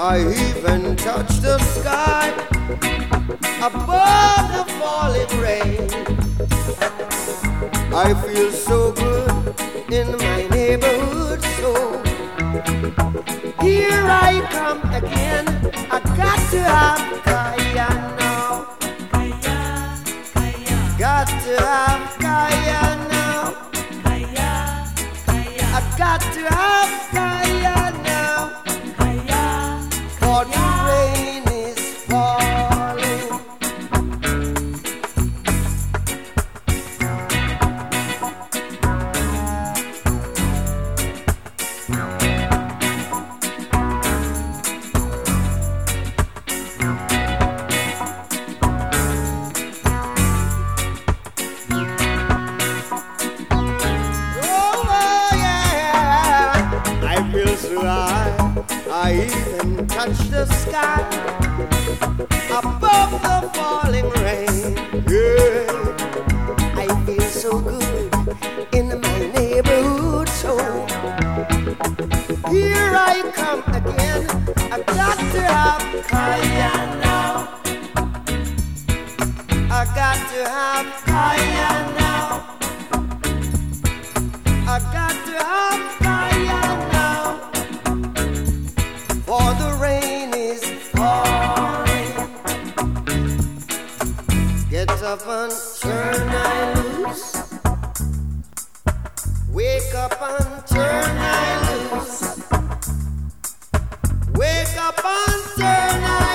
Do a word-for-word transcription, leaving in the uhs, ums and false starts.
I even touch the sky above the falling rain. I feel so good in my neighborhood, so here I come again. I got to have Kaya now. Got to have Kaya now. I got to have Kaya now. For the rain is falling. I even touch the sky above the falling rain. Yeah, I feel so good in my neighborhood, so here I come again. I got to have Kaya now. I got to have Kaya now. I got to have Kaya now. For the rain is falling. Get up and turn I loose. Wake up and turn I loose. Wake up and turn I